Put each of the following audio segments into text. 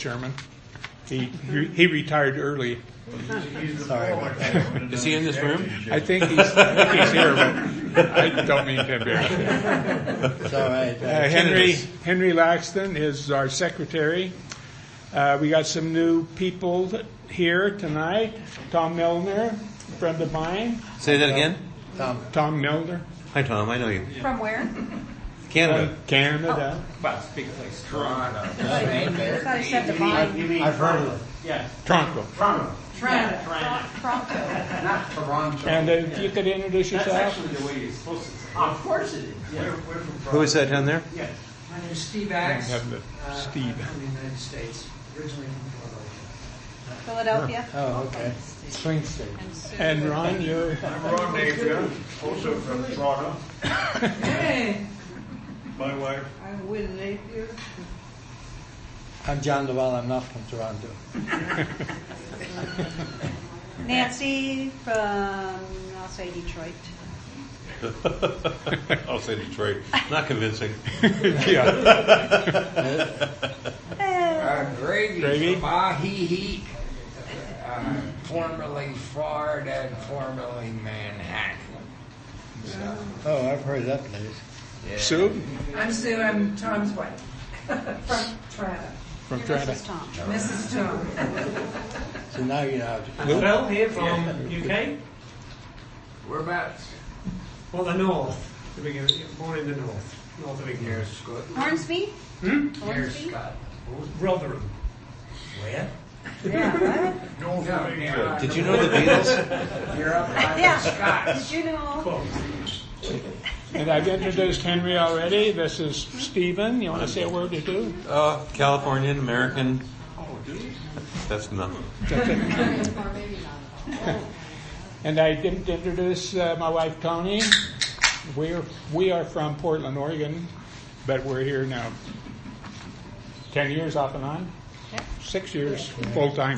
Chairman. He retired early. Sorry about that. Is he in this room? I think he's here, but I don't mean to embarrass him. It's all right. Henry Laxton is our secretary. We got some new people here tonight. Tom Milner, a friend of mine. Say that again? Tom Milner. Hi, Tom. I know you. From where? Canada. Canada. But big place. Toronto. I thought you said Divine. I've heard of it. Yeah. Toronto. Toronto. Toronto. Not Toronto. And if you could introduce That's yourself. actually the way you're supposed to say it. Of course it is. Yeah. We're from Who Toronto. is that down there? Yes. My name is Steve Axe. Have the Steve. From the United States, originally from Philadelphia. Philadelphia. Oh, okay. Swing State. And Ron, you're I'm Ron Napier, also from Toronto. Hey, My wife, I'm Win Napier. I'm John Duvall. I'm not from Toronto. Nancy from, I'll say Detroit. I'll say Detroit. Not convincing. yeah. Gravy. Gravy. From Ahihi. Formerly Florida and formerly Manhattan. So, Oh, I've heard that place. yeah. Sue I'm Sue. I'm Tom's wife. From Toronto. from Your Toronto. Mrs. Tom. Mrs. Tom. So now you know how to. Phil here from UK. Whereabouts? Well, the north. Born in the north of England. Near Scott. Hornsby? Near Hornsby? Scott. Rotherham. Where? Yeah, what? North No, of near, England. Did you know the Beatles? You're up by Yeah. the Scots. Did you know? And I've introduced Henry already. This is Stephen. You want to say a word or two? Californian, American. That's enough. And I didn't introduce my wife Tony. We are from Portland, Oregon, but we're here now 10 years off and on. 6 years full time.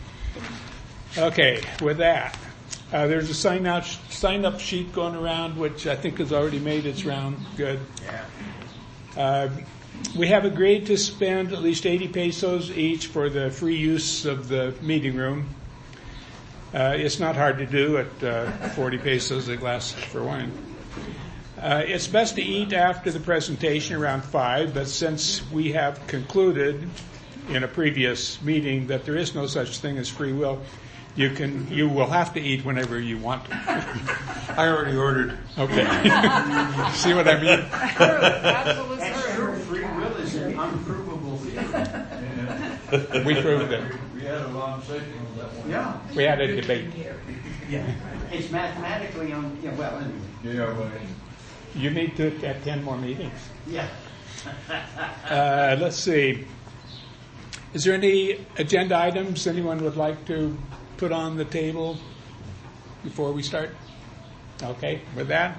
Okay, with that, there's a sign up sheet going around, which I think has already made its round. Good. Yeah. We have agreed to spend at least 80 pesos each for the free use of the meeting room. It's not hard to do at 40 pesos a glass for wine. It's best to eat after the presentation around 5, but since we have concluded in a previous meeting that there is no such thing as free will, you will have to eat whenever you want to. I already ordered. Okay. See what I mean? That's true. Free will is an unprovable theory. We proved it. We had a long session on that one. Yeah. We had a debate. Yeah. It's mathematically well, anyway. Yeah, but You need to attend more meetings. Yeah. Let's see. Is there any agenda items anyone would like to put on the table before we start? Okay, with that,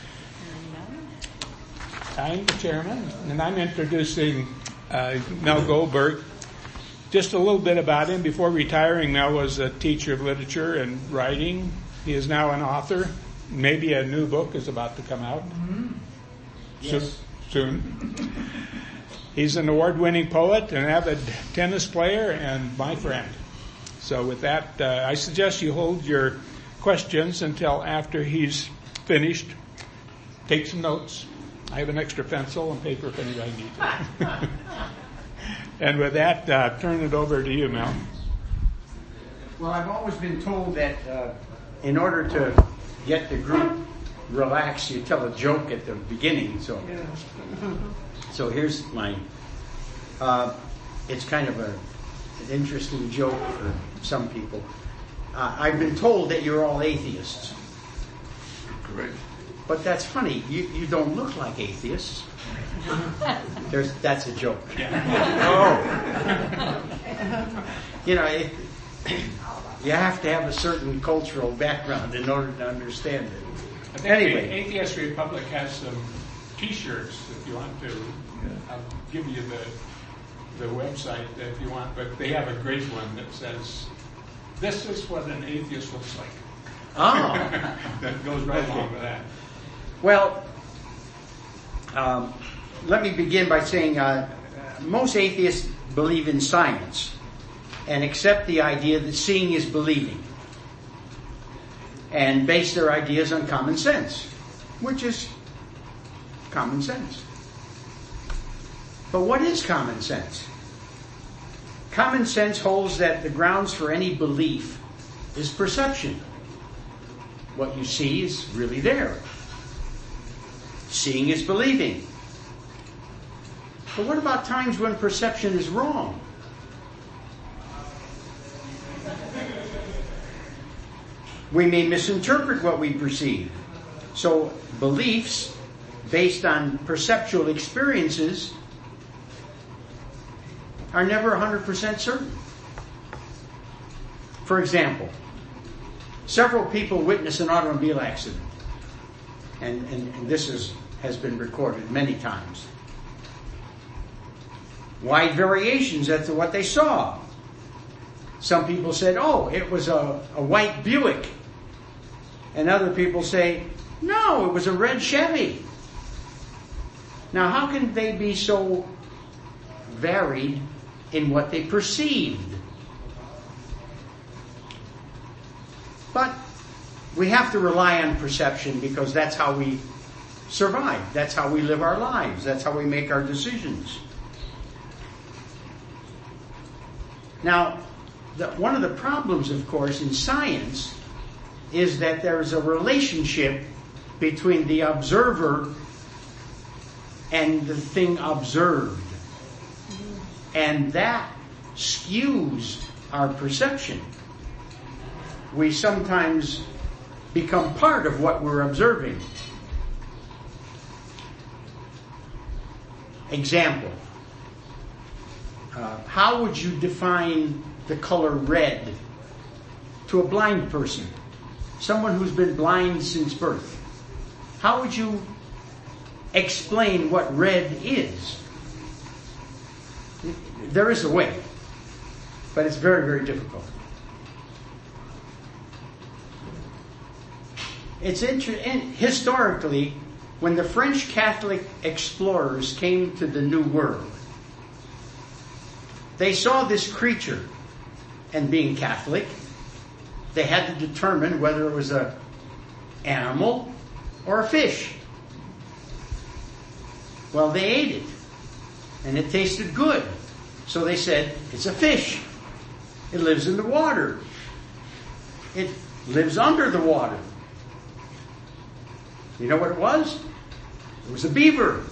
I'm the chairman, and I'm introducing Mel Goldberg. Just a little bit about him. Before retiring, Mel was a teacher of literature and writing. He is now an author. Maybe a new book is about to come out Yes. soon. He's an award-winning poet, an avid tennis player, and my friend. So with that, I suggest you hold your questions until after he's finished. Take some notes. I have an extra pencil and paper if anybody needs it. And with that, turn it over to you, Mel. Well, I've always been told that in order to get the group relaxed, you tell a joke at the beginning. So here's mine. It's kind of an interesting joke for some people. I've been told that you're all atheists. correct. But that's funny. You don't look like atheists. That's a joke. Oh. You know, you have to have a certain cultural background in order to understand it. I think Anyway. Atheist Republic has some T-shirts if you want to. I'll give you the website if you want, but they have a great one that says, "This is what an atheist looks like." Oh. That goes right along with that. Well, let me begin by saying most atheists believe in science and accept the idea that seeing is believing, and base their ideas on common sense, which is common sense. But what is common sense? Common sense holds that the grounds for any belief is perception. What you see is really there. Seeing is believing. But what about times when perception is wrong? We may misinterpret what we perceive. So beliefs based on perceptual experiences are never 100% certain. For example, several people witness an automobile accident. And this has been recorded many times. Wide variations as to what they saw. Some people said, oh, it was a white Buick. And other people say, no, it was a red Chevy. Now, how can they be so varied in what they perceived? But we have to rely on perception because that's how we survive. That's how we live our lives. That's how we make our decisions. Now, one of the problems, of course, in science is that there's a relationship between the observer and the thing observed. And that skews our perception. We sometimes become part of what we're observing. Example. How would you define the color red to a blind person? Someone who's been blind since birth. How would you explain what red is? There is a way, but it's very, very difficult. It's historically, when the French Catholic explorers came to the New World, they saw this creature, and being Catholic, they had to determine whether it was an animal or a fish. Well, they ate it, and it tasted good. So they said, it's a fish. It lives in the water. It lives under the water. You know what it was? It was a beaver.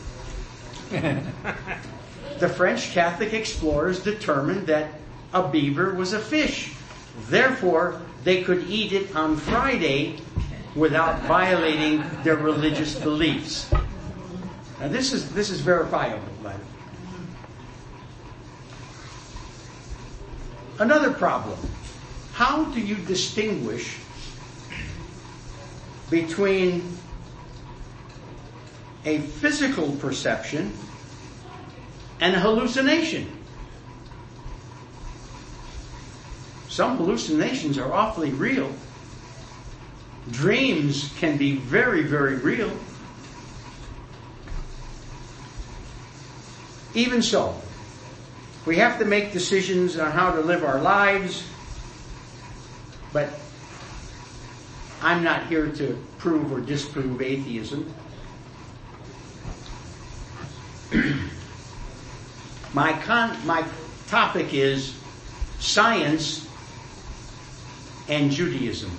The French Catholic explorers determined that a beaver was a fish. Therefore, they could eat it on Friday without violating their religious beliefs. Now this is verifiable. Another problem. How do you distinguish between a physical perception and a hallucination? Some hallucinations are awfully real. Dreams can be very, very real. Even so, we have to make decisions on how to live our lives, but I'm not here to prove or disprove atheism. My topic is science and Judaism.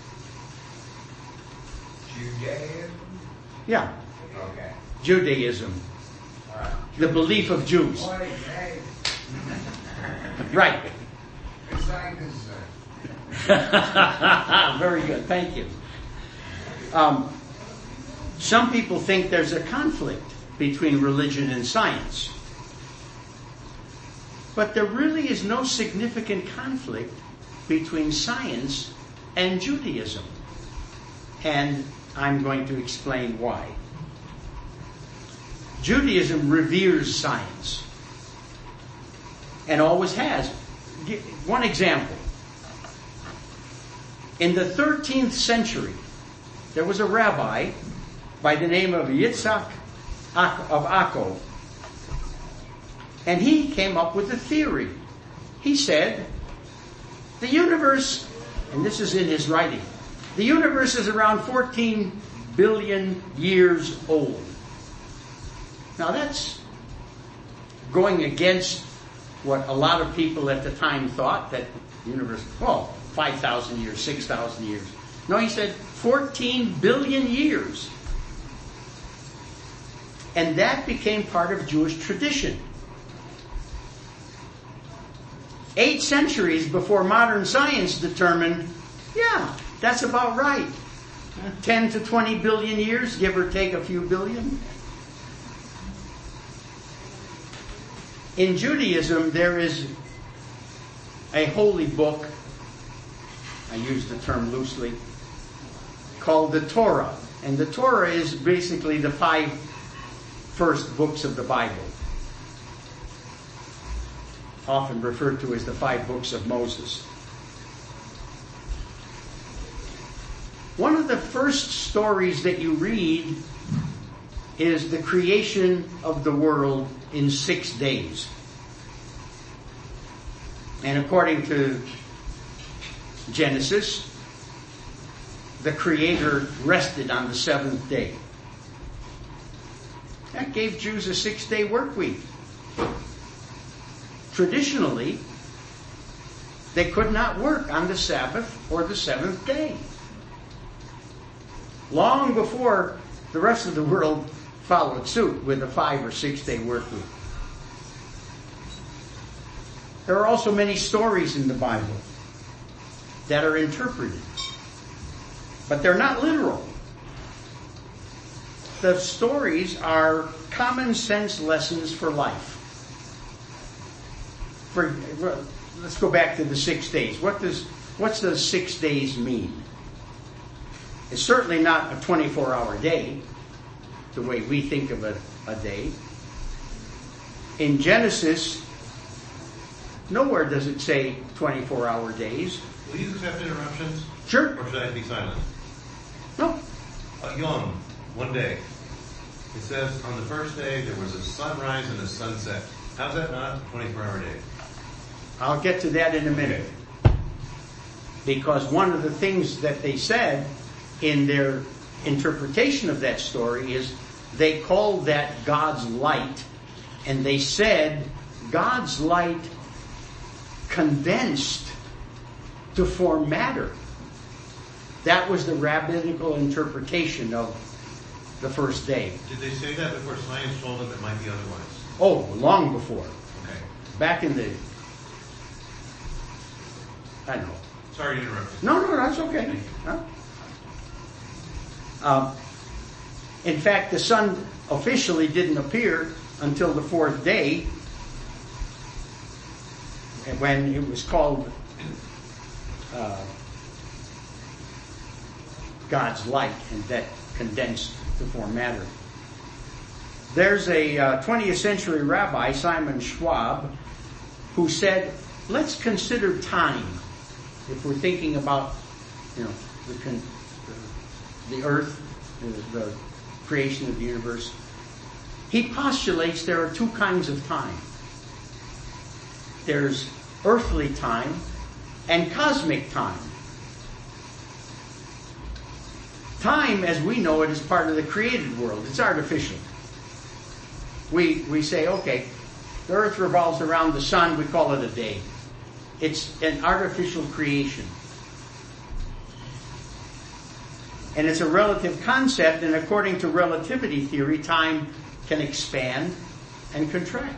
Judaism? Yeah. Okay. Judaism. All right. The belief of Jews. Boy, hey, Right. it's like this. Very good. Thank you. Some people think there's a conflict between religion and science. But there really is no significant conflict between science and Judaism. And I'm going to explain why. Judaism reveres science. And always has. One example. In the 13th century, there was a rabbi by the name of Yitzhak of Akko. And he came up with a theory. He said, the universe, and this is in his writing, the universe is around 14 billion years old. Now that's going against what a lot of people at the time thought, that the universe, 5,000 years, 6,000 years. No, he said 14 billion years. And that became part of Jewish tradition. 8 centuries before modern science determined, that's about right. 10 to 20 billion years, give or take a few billion. In Judaism, there is a holy book, I use the term loosely, called the Torah. And the Torah is basically the 5 first books of the Bible, often referred to as the 5 books of Moses. One of the first stories that you read is the creation of the world in 6 days. And according to Genesis, the Creator rested on the 7th day. That gave Jews a 6-day work week. Traditionally, they could not work on the Sabbath or the 7th day. Long before the rest of the world followed suit with a 5 or 6 day work week. There are also many stories in the Bible that are interpreted, but they're not literal. The stories are common sense lessons for life. Let's go back to the 6 days. What's the 6 days mean? It's certainly not a 24-hour day, the way we think of a day. In Genesis, nowhere does it say 24-hour days. Will you accept interruptions? Sure. Or should I be silent? No. Yom, one day. It says on the first day there was a sunrise and a sunset. How's that not a 24-hour day? I'll get to that in a minute. Because one of the things that they said in their interpretation of that story is they called that God's light, and they said God's light condensed to form matter. That was the rabbinical interpretation of the first day. Did they say that before science told them it might be otherwise? Oh, long before. Okay. Back in the... I don't know. Sorry to interrupt you. No, that's okay. In fact, the sun officially didn't appear until the 4th day, when it was called God's light, and that condensed to form matter. There's a 20th century rabbi, Simon Schwab, who said, let's consider time. If we're thinking about, the earth, the creation of the universe, he postulates there are 2 kinds of time. There's earthly time and cosmic time. Time, as we know it, is part of the created world. It's artificial. We say, okay, the earth revolves around the sun, we call it a day. It's an artificial creation. And it's a relative concept, and according to relativity theory, time can expand and contract.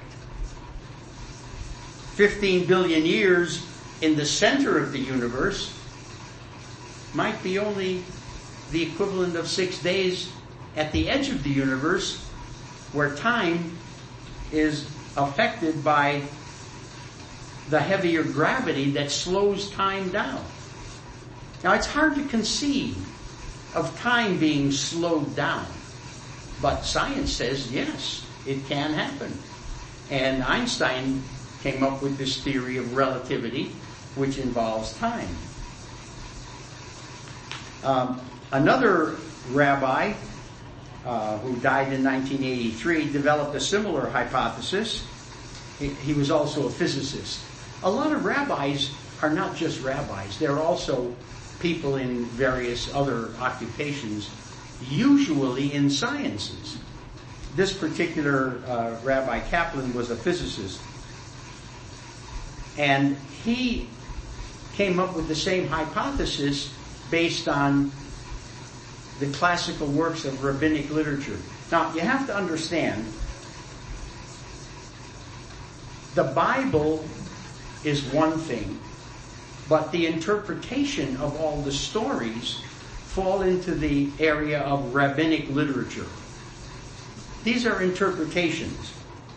15 billion years in the center of the universe might be only the equivalent of 6 days at the edge of the universe, where time is affected by the heavier gravity that slows time down. Now, it's hard to conceive of time being slowed down, but science says yes, it can happen. And Einstein came up with this theory of relativity, which involves time. Another rabbi who died in 1983 developed a similar hypothesis. he was also a physicist. A lot of rabbis are not just rabbis. They're also people in various other occupations, usually in sciences. This particular Rabbi Kaplan was a physicist. And he came up with the same hypothesis based on the classical works of rabbinic literature. Now, you have to understand, the Bible is one thing, but the interpretation of all the stories fall into the area of rabbinic literature. These are interpretations.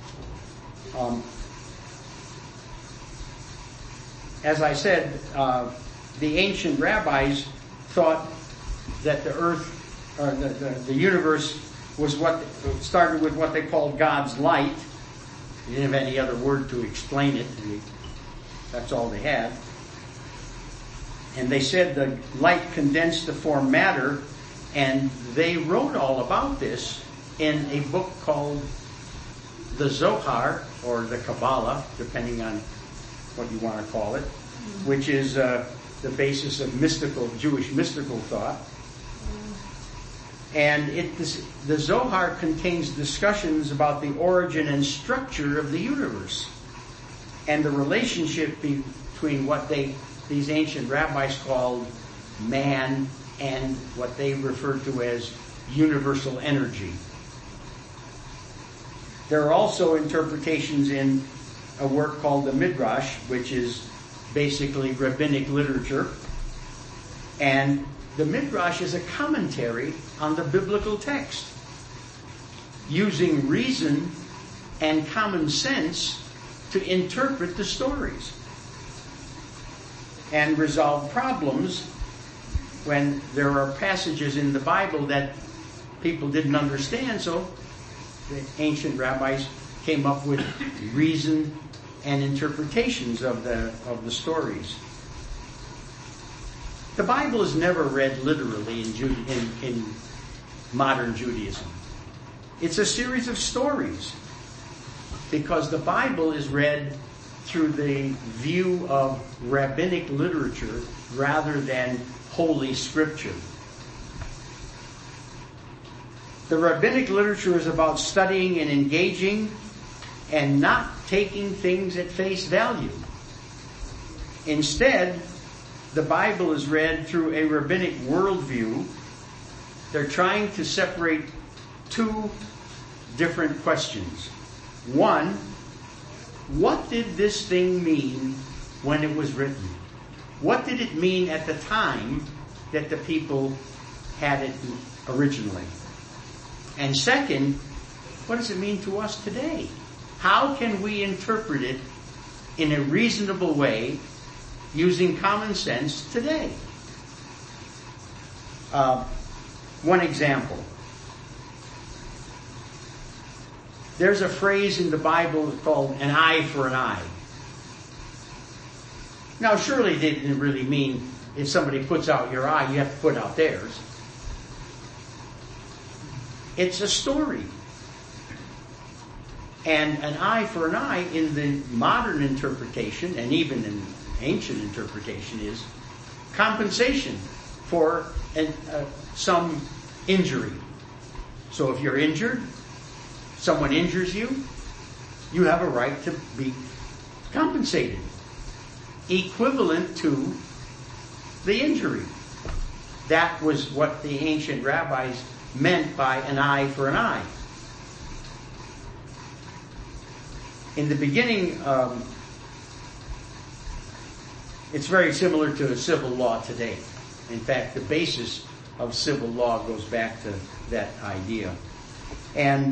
As I said, the ancient rabbis thought that the earth, or the universe, was what started with what they called God's light. They didn't have any other word to explain it. That's all they had. And they said the light condensed to form matter, and they wrote all about this in a book called the Zohar, or the Kabbalah, depending on what you want to call it, which is the basis of Jewish mystical thought. And the Zohar contains discussions about the origin and structure of the universe and the relationship between what these ancient rabbis called man and what they referred to as universal energy. There are also interpretations in a work called the Midrash, which is basically rabbinic literature. And the Midrash is a commentary on the biblical text, using reason and common sense to interpret the stories and resolve problems when there are passages in the Bible that people didn't understand. So the ancient rabbis came up with reason and interpretations of the stories. The Bible is never read literally in modern Judaism. It's a series of stories, because the Bible is read through the view of rabbinic literature rather than Holy Scripture. The rabbinic literature is about studying and engaging and not taking things at face value. Instead, the Bible is read through a rabbinic worldview. They're trying to separate two different questions. One, what did this thing mean when it was written? What did it mean at the time that the people had it originally? And second, what does it mean to us today? How can we interpret it in a reasonable way using common sense today? One example. There's a phrase in the Bible called an eye for an eye. Now, surely it didn't really mean if somebody puts out your eye, you have to put out theirs. It's a story. And an eye for an eye in the modern interpretation, and even in ancient interpretation, is compensation for some injury. So if you're injured, someone injures you, you have a right to be compensated, equivalent to the injury. That was what the ancient rabbis meant by an eye for an eye. In the beginning, it's very similar to civil law today. In fact, the basis of civil law goes back to that idea. And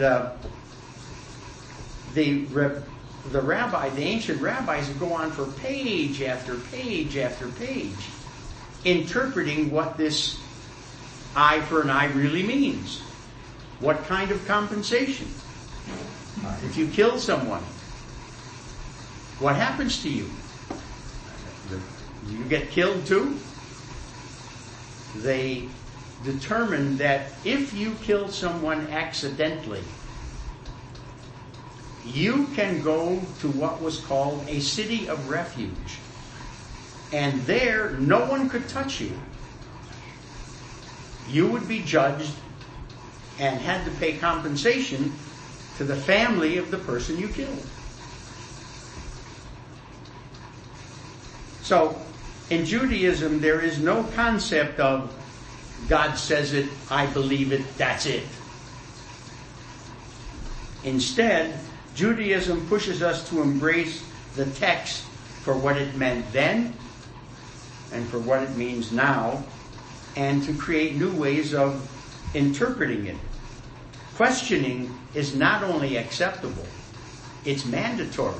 the ancient rabbis would go on for page after page after page, interpreting what this eye for an eye really means. What kind of compensation? If you kill someone, what happens to you? You get killed too? They determined that if you kill someone accidentally, you can go to what was called a city of refuge. And there, no one could touch you. You would be judged and had to pay compensation to the family of the person you killed. So, in Judaism, there is no concept of God says it, I believe it, that's it. Instead, Judaism pushes us to embrace the text for what it meant then and for what it means now, and to create new ways of interpreting it. Questioning is not only acceptable, it's mandatory.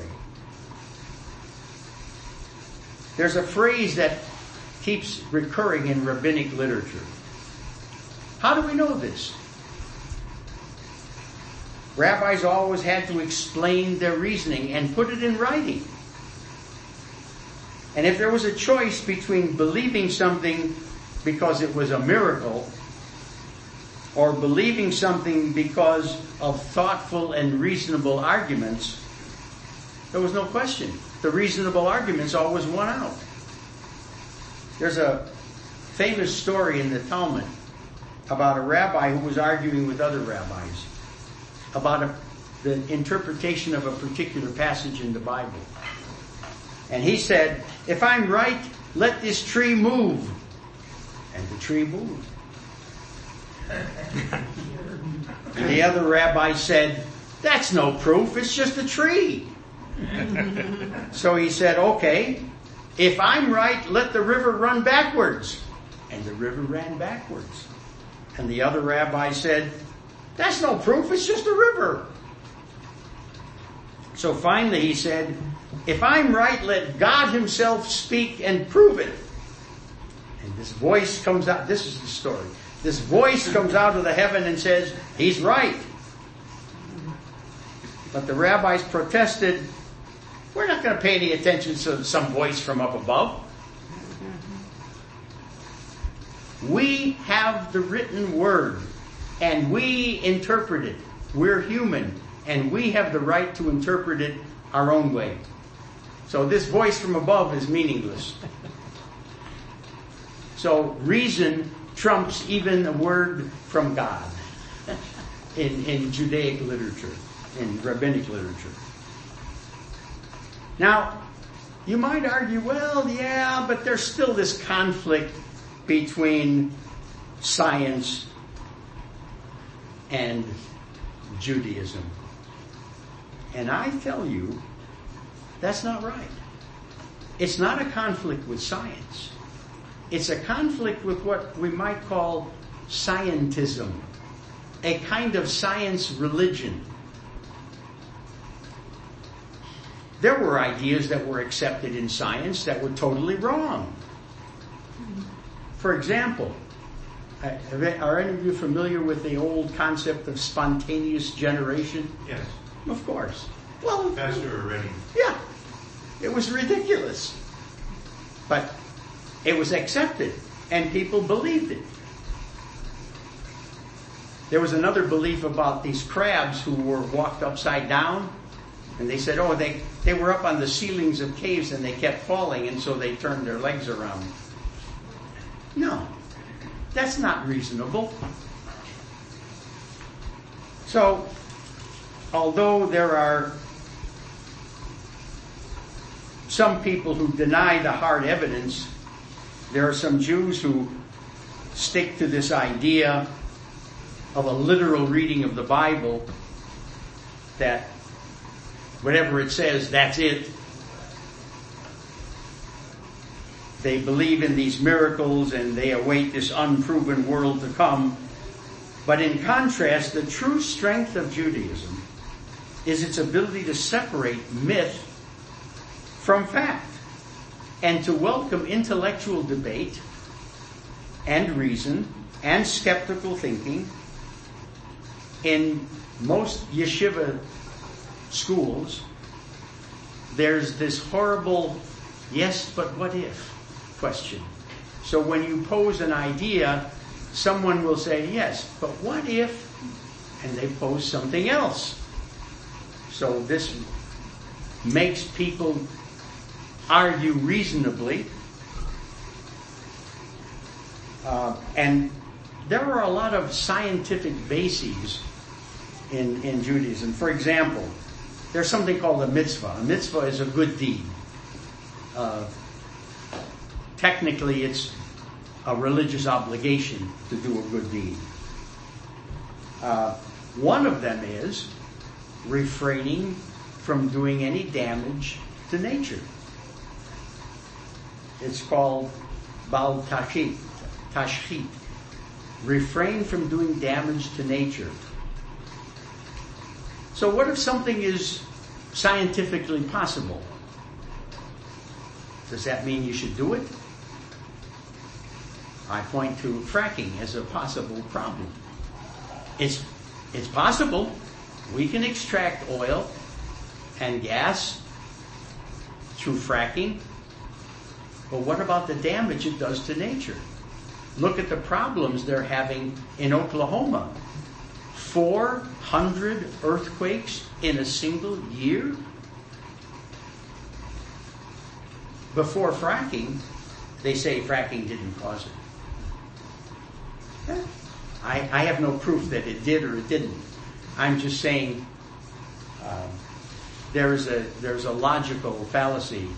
There's a phrase that keeps recurring in rabbinic literature. How do we know this? Rabbis always had to explain their reasoning and put it in writing. And if there was a choice between believing something because it was a miracle or believing something because of thoughtful and reasonable arguments, there was no question. The reasonable arguments always won out. There's a famous story in the Talmud about a rabbi who was arguing with other rabbis about the interpretation of a particular passage in the Bible. And he said, if I'm right, let this tree move. And the tree moved. And the other rabbi said, that's no proof, it's just a tree. So he said, okay, if I'm right, let the river run backwards. And the river ran backwards. And the other rabbi said, that's no proof, it's just a river. So finally he said, if I'm right, let God himself speak and prove it. And this voice comes out, this is the story. This voice comes out of the heaven and says, he's right. But the rabbis protested, we're not going to pay any attention to some voice from up above. We have the written word, and we interpret it. We're human, and we have the right to interpret it our own way. So this voice from above is meaningless. So reason trumps even a word from God in Judaic literature, in rabbinic literature. Now, you might argue, well, yeah, but there's still this conflict between science and Judaism. And I tell you, that's not right. It's not a conflict with science. It's a conflict with what we might call scientism, a kind of science religion. There were ideas that were accepted in science that were totally wrong. For example, are any of you familiar with the old concept of spontaneous generation? Yes. Of course. Well, Pastor already. yeah, it was ridiculous. But it was accepted, and people believed it. There was another belief about these crabs who were walked upside down, and they said, they were up on the ceilings of caves and they kept falling, and so they turned their legs around. No, that's not reasonable. So, although there are some people who deny the hard evidence, there are some Jews who stick to this idea of a literal reading of the Bible, that whatever it says, that's it. They believe in these miracles and they await this unproven world to come. But in contrast, the true strength of Judaism is its ability to separate myth from fact and to welcome intellectual debate and reason and skeptical thinking. In most yeshiva schools, there's this horrible yes, but what if question. So when you pose an idea, someone will say yes, but what if, and they pose something else. So this makes people argue reasonably. And there are a lot of scientific bases in Judaism. For example, there's something called a mitzvah. A mitzvah is a good deed. Technically, it's a religious obligation to do a good deed. One of them is refraining from doing any damage to nature. It's called bal tashchit. Refrain from doing damage to nature. So what if something is scientifically possible? Does that mean you should do it? I point to fracking as a possible problem. It's possible. We can extract oil and gas through fracking. But what about the damage it does to nature? Look at the problems they're having in Oklahoma. 400 earthquakes in a single year? Before fracking, they say fracking didn't cause it. I have no proof that it did or it didn't. I'm just saying there's a logical fallacy.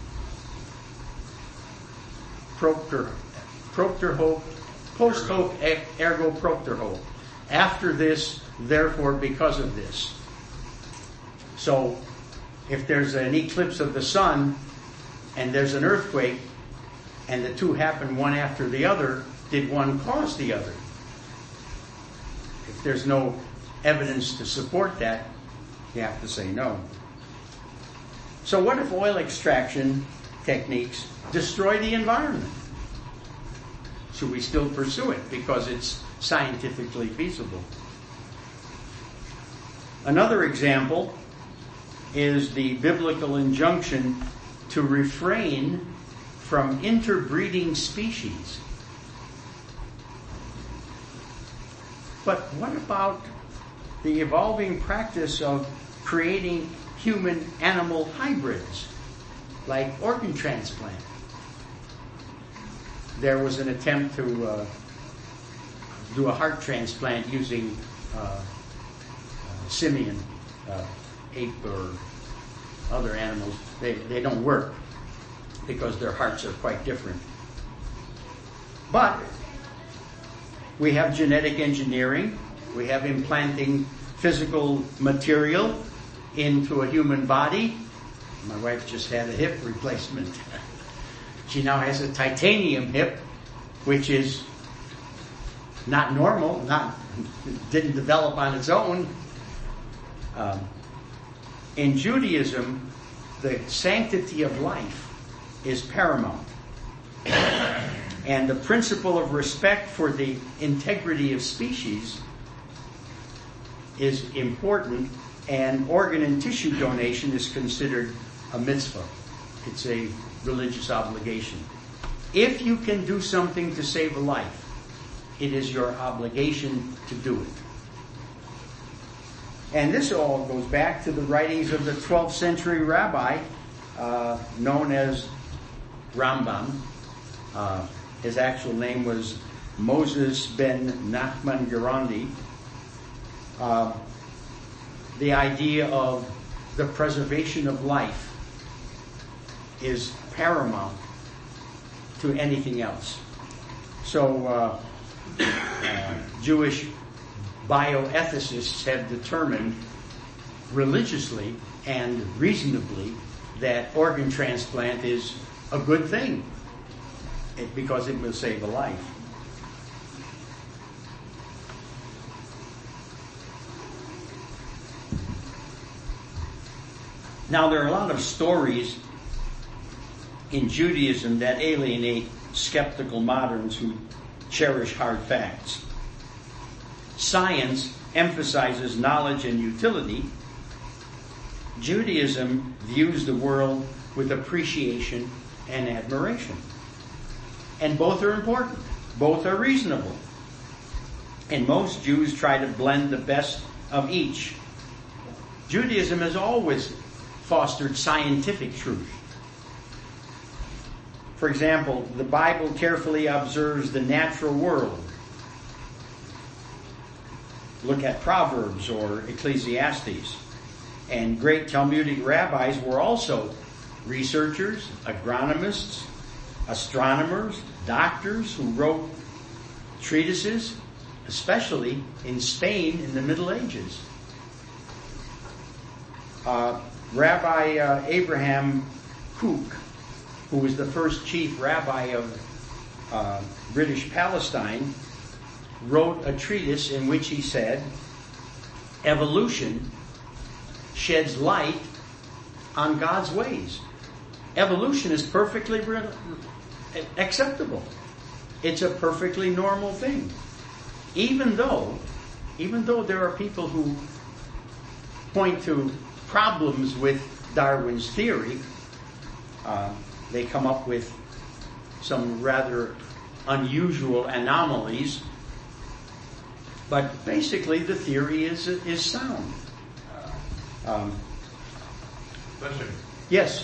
Propter hoc, post hoc ergo propter hoc. After this, therefore because of this. So, if there's an eclipse of the sun and there's an earthquake and the two happen one after the other, did one cause the other? If there's no evidence to support that, you have to say no. So what if oil extraction techniques destroy the environment? Should we still pursue it because it's scientifically feasible? Another example is the biblical injunction to refrain from interbreeding species. But what about the evolving practice of creating human-animal hybrids, like organ transplant? There was an attempt to do a heart transplant using simian, ape or other animals. They don't work because their hearts are quite different. But we have genetic engineering. We have implanting physical material into a human body. My wife just had a hip replacement. She now has a titanium hip, which is not normal, didn't develop on its own. In Judaism, the sanctity of life is paramount. And the principle of respect for the integrity of species is important, and organ and tissue donation is considered a mitzvah. It's a religious obligation. If you can do something to save a life, it is your obligation to do it. And this all goes back to the writings of the 12th century rabbi known as Rambam. His actual name was Moses ben Nachman Gerandi. The idea of the preservation of life is paramount to anything else. So Jewish bioethicists have determined religiously and reasonably that organ transplant is a good thing because it will save a life. Now, there are a lot of stories in Judaism that alienate skeptical moderns who cherish hard facts. Science emphasizes knowledge and utility. Judaism views the world with appreciation and admiration. And both are important. Both are reasonable. And most Jews try to blend the best of each. Judaism has always fostered scientific truth. For example, the Bible carefully observes the natural world. Look at Proverbs or Ecclesiastes. And great Talmudic rabbis were also researchers, agronomists, astronomers, doctors who wrote treatises, especially in Spain in the Middle Ages. Rabbi Abraham Kook, who was the first chief rabbi of British Palestine, wrote a treatise in which he said, evolution sheds light on God's ways. Evolution is perfectly acceptable. It's a perfectly normal thing. Even though there are people who point to problems with Darwin's theory, they come up with some rather unusual anomalies. But basically, the theory is sound. Question. Yes.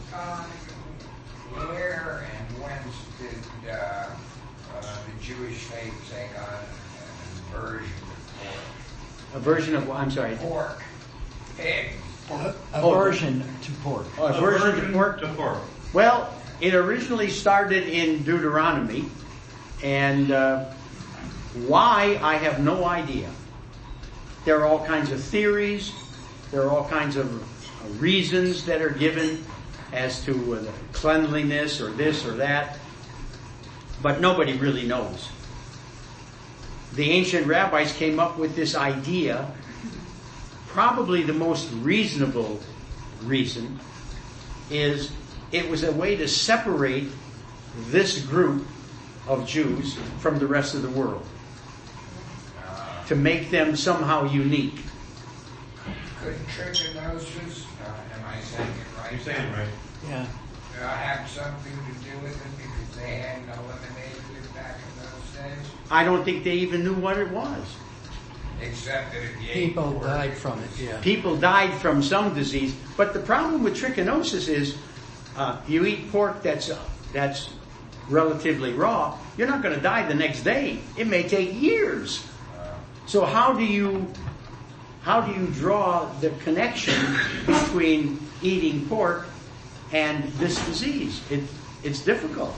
Where and when did the Jewish faith take on an aversion to pork? A version of what? I'm sorry. Pork. Pig. Aversion to pork. Aversion to pork. To pork. Well, it originally started in Deuteronomy, and why, I have no idea. There are all kinds of theories. There are all kinds of reasons that are given as to cleanliness or this or that. But nobody really knows. The ancient rabbis came up with this idea. Probably the most reasonable reason is it was a way to separate this group of Jews from the rest of the world. To make them somehow unique. Could trichinosis, am I saying it right? You're saying it right. Yeah. Have something to do with it because they hadn't eliminated it back in those days? I don't think they even knew what it was. Except that if you People ate pork, died from it, yeah. People died from some disease, but the problem with trichinosis is you eat pork that's relatively raw, you're not going to die the next day. It may take years. So how do you draw the connection between eating pork and this disease? It's difficult.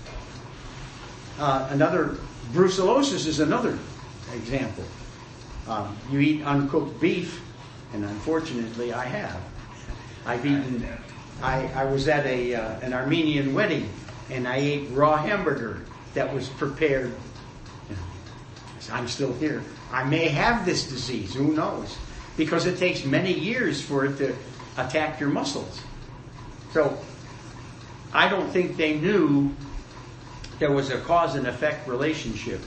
Brucellosis is another example. You eat uncooked beef, and unfortunately I have. I've eaten. I was at an Armenian wedding, and I ate raw hamburger that was prepared. I'm still here. I may have this disease. Who knows? Because it takes many years for it to attack your muscles. So I don't think they knew there was a cause and effect relationship.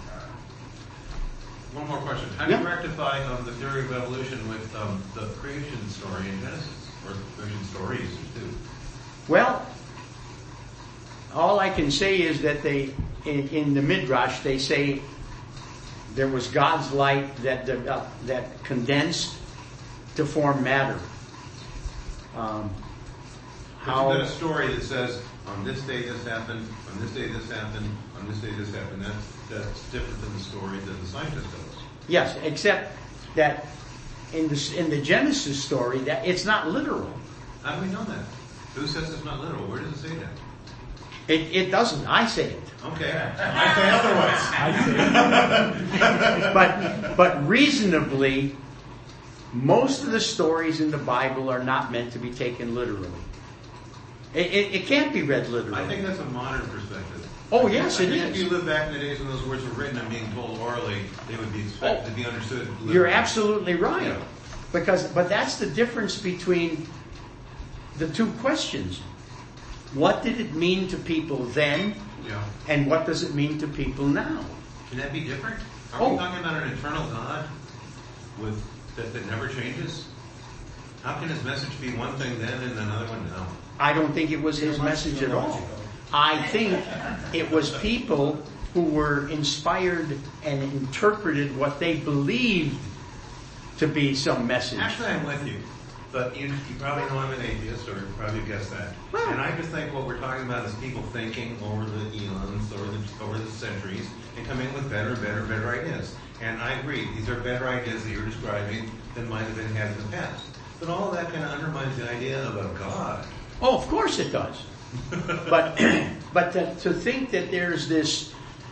One more question. How do you rectify the theory of evolution with the creation story in Genesis? Or the creation stories, too? Well, all I can say is that in the Midrash, they say there was God's light that condensed to form matter. Isn't that a story that says, on this day this happened, on this day this happened, on this day this happened? That's different than the story that the scientist tells. Yes, except that in the Genesis story, that it's not literal. How do we know that? Who says it's not literal? Where does it say that? It doesn't. I say it. Okay. I say otherwise. But reasonably, most of the stories in the Bible are not meant to be taken literally. It can't be read literally. I think that's a modern perspective. Oh, yes, it I think is. if you live back in the days when those words were written and being told orally, they would be expected to be understood literally. You're absolutely right. Yeah. But that's the difference between the two questions. What did it mean to people then? Yeah. And what does it mean to people now? Can that be different? Are we talking about an eternal God that never changes? How can his message be one thing then and another one now? I don't think it was his message at all. I think it was people who were inspired and interpreted what they believed to be some message. Actually, I'm with you. But you probably know I'm an atheist, or you probably guessed that. Well, and I just think what we're talking about is people thinking over the eons, over the centuries, and coming up with better ideas. And I agree, these are better ideas that you're describing than might have been had in the past. But all of that kind of undermines the idea of a God. Oh, of course it does. but to think that there's this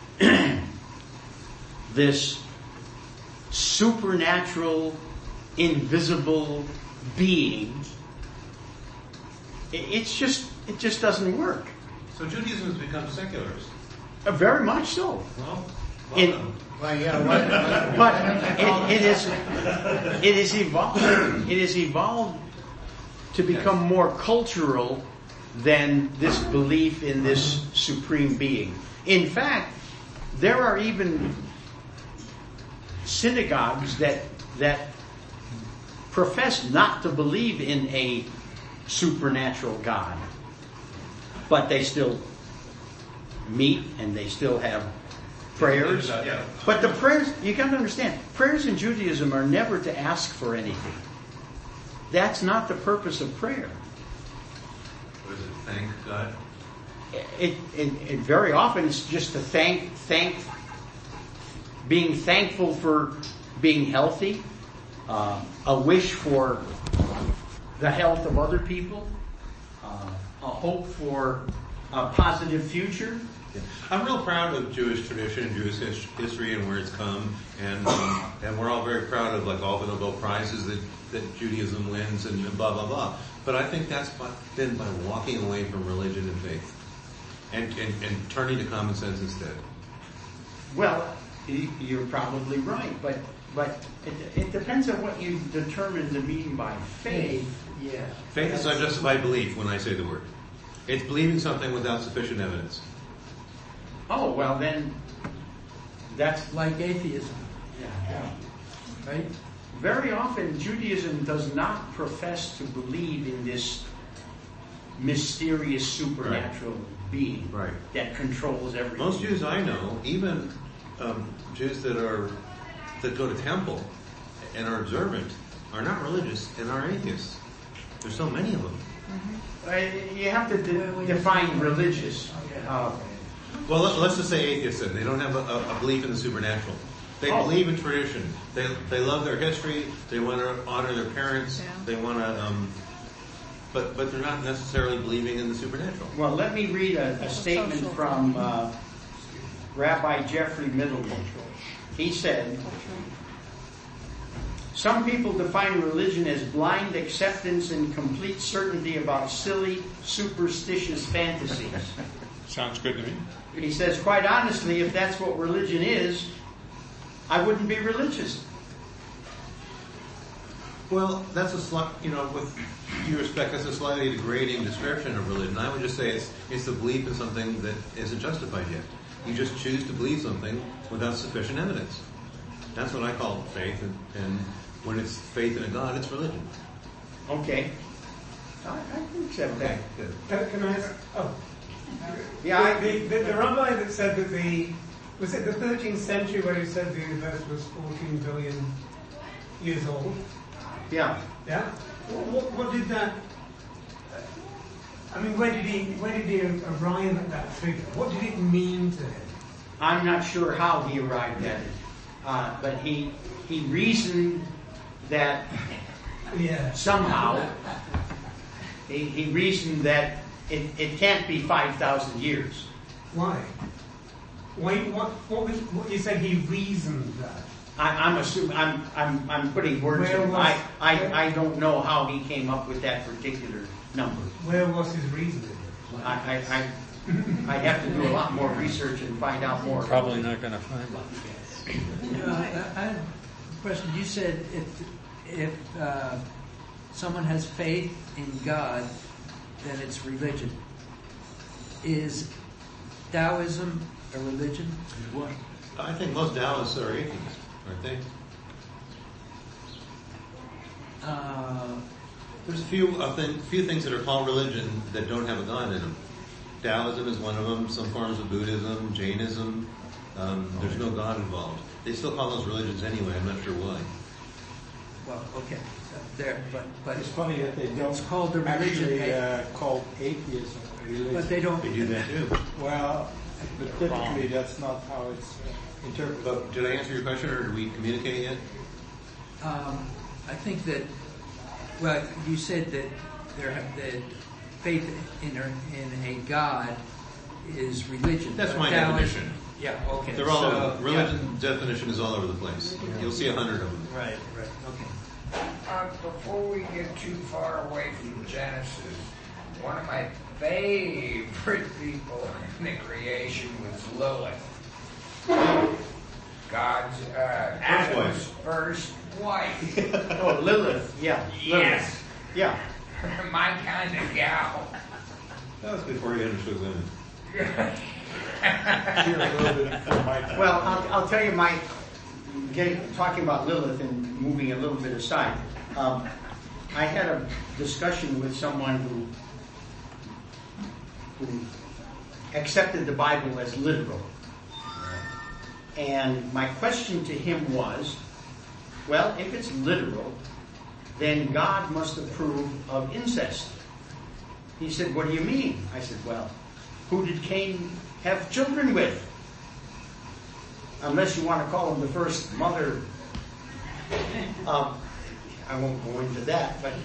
this supernatural, invisible being, it just doesn't work. So Judaism has become secularist. Very much so. Well, But it is evolved. It has evolved to become more cultural than this belief in this supreme being. In fact, there are even synagogues that profess not to believe in a supernatural God, but they still meet and they still have prayers. Yeah. But the prayers, you got to understand, prayers in Judaism are never to ask for anything. That's not the purpose of prayer. What is it? Thank God? It very often it's just to being thankful for being healthy, a wish for the health of other people, a hope for a positive future. I'm real proud of Jewish tradition, Jewish history, and where it's come, and we're all very proud of like all the Nobel prizes that Judaism wins and blah blah blah. But I think that's been by walking away from religion and faith, and turning to common sense instead. Well, you're probably right, but it depends on what you determine to mean by faith. Yeah. Faith is unjustified belief when I say the word. It's believing something without sufficient evidence. Oh, well then, that's Like atheism. yeah. Right? Very often, Judaism does not profess to believe in this mysterious supernatural being Right. that controls everything. Most Jews I know, even Jews that go to temple and are observant, are not religious and are atheists. There's so many of them. You have to define religious. Well, let's just say atheists. Then. They don't have a belief in the supernatural. They believe in tradition. They love their history. They want to honor their parents. Yeah. They want to, but they're not necessarily believing in the supernatural. Well, let me read a statement from Rabbi Jeffrey Middleton. He said, "Some people define religion as blind acceptance and complete certainty about silly, superstitious fantasies." Sounds good to me. He says, quite honestly, if that's what religion is, I wouldn't be religious. Well, that's with due respect, that's a slightly degrading description of religion. I would just say it's the belief in something that isn't justified yet. You just choose to believe something without sufficient evidence. That's what I call faith, and when it's faith in a God, it's religion. Okay. I can accept that. Good. Can I ask? Oh. Yeah, The rabbi that said that was it the 13th century where he said the universe was 14 billion years old? yeah. Yeah. What did that? I mean, where did he arrive at that figure? What did it mean to him? I'm not sure how he arrived at it, but he reasoned that somehow he reasoned that it can't be 5,000 years. Why? What you said he reasoned that? I'm assuming I'm putting words in. I don't know how he came up with that particular number. Where was his reasoning? I have to do a lot more research and find out more. Probably not going to find one. I have a question. You said if someone has faith in God, then it's religion. Is Taoism a religion? What? I think most Taoists are atheists, aren't they? There's a few things that are called religion that don't have a God in them. Taoism is one of them. Some forms of Buddhism, Jainism. There's no God involved. They still call those religions anyway. I'm not sure why. well, okay, there, but It's funny that they don't it's called the religion, actually call atheism a religion. but they don't. They do that too. Well, but typically that's not how it's interpreted. But did I answer your question, or did we communicate yet? I think that, well, you said that that faith in a God is religion. That's but my Taoism- definition. Yeah, okay. They're all so, religion definition is all over the place. You'll see 100 of them. yeah. Right, okay. Before we get too far away from Genesis, one of my favorite people in the creation was Lilith. God's Adam's first wife. Oh, Lilith. Yeah. Yes. Yeah. My kind of gal. That was before you understood women. Here a little bit for my time. Well, I'll tell you talking about Lilith and moving a little bit aside. I had a discussion with someone who accepted the Bible as literal. And my question to him was, well, if it's literal, then God must approve of incest. He said, what do you mean? I said, well, who did Cain have children with? Unless you want to call him the first mother. I won't go into that, but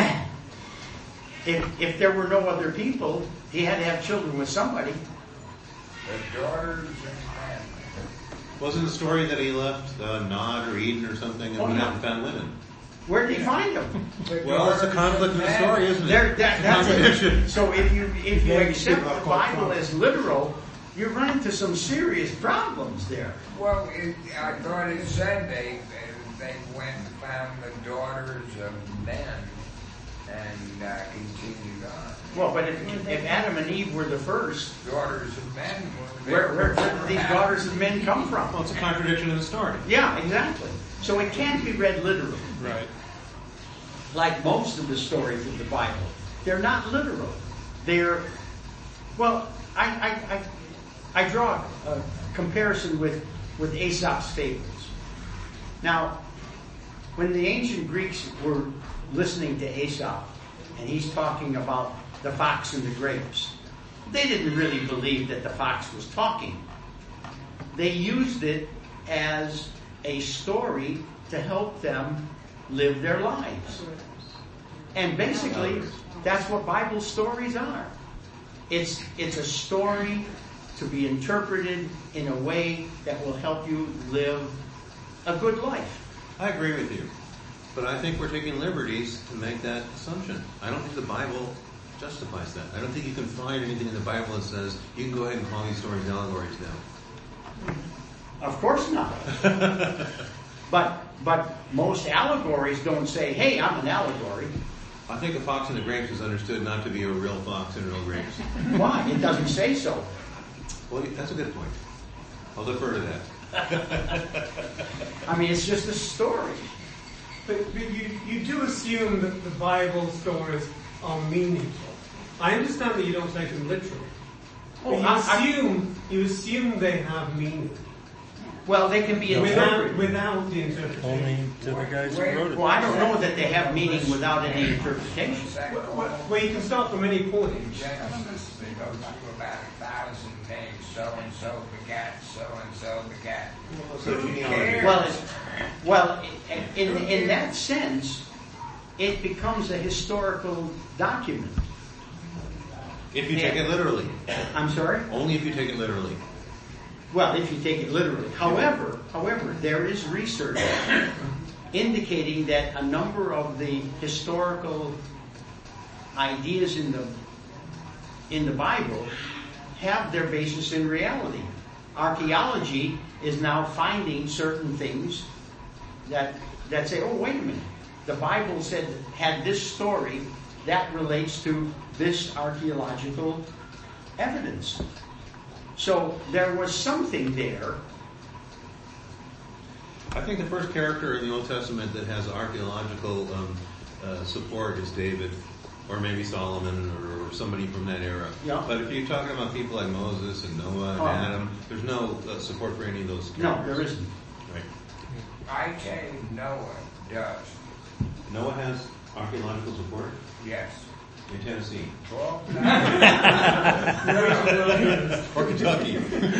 if there were no other people, he had to have children with somebody. The daughters and family. Wasn't the story that he left Nod or Eden or something and went out and found women? Where did he find them? Well, it's a conflict in the story, isn't it? That's Contradiction. it. So if you Yeah, accept you the Bible as literal, you run into some serious problems there. Well, I thought it said they went and found the daughters of men and continued on. Well, but if Adam and Eve were the first, Daughters of men where did these daughters of men come Well, from? it's a contradiction in the story. Yeah, exactly. So it can't be read literally. Right. Like most of the stories of the Bible, they're not literal. They're, well, I draw a comparison with Aesop's fables. Now, when the ancient Greeks were listening to Aesop, and he's talking about the fox and the grapes, they didn't really believe that the fox was talking. They used it as a story to help them live their lives. And basically, that's what Bible stories are. It's a story to be interpreted in a way that will help you live a good life. I agree with you. But I think we're taking liberties to make that assumption. I don't think the Bible justifies that. I don't think you can find anything in the Bible that says you can go ahead and call these stories allegories now. Of course not. But most allegories don't say, hey, I'm an allegory. I think the fox and the grapes is understood not to be a real fox and real grapes. Why? It doesn't say so. Well, that's a good point. I'll defer to that. I mean, it's just a story. But you do assume that the Bible stories are meaningful. I understand that you don't take them literally. Oh, But you assume they have meaning. Well, they can be interpreted. Without the interpretation. Only to the guys who wrote it. Well, I don't know that they have meaning without any interpretation. Well, you can start from any point. Genesis, they go through about 1,000 names. So-and-so begat, so-and-so begat. So Who genealogy. cares? Well, in that sense, it becomes a historical document. If you take it literally. I'm sorry? Only if you take it literally. Well, if you take it literally. However, there is research indicating that a number of the historical ideas in the Bible have their basis in reality. Archaeology is now finding certain things that say, oh, wait a minute, the Bible had this story that relates to this archaeological evidence. So there was something there. I think the first character in the Old Testament that has archaeological support is David, or maybe Solomon, or somebody from that era. Yeah. But if you're talking about people like Moses and Noah and Adam, there's no support for any of those characters. No, there isn't. Right. I tell you, Noah does. Noah has archaeological support Yes. in Tennessee 12,500 or Kentucky.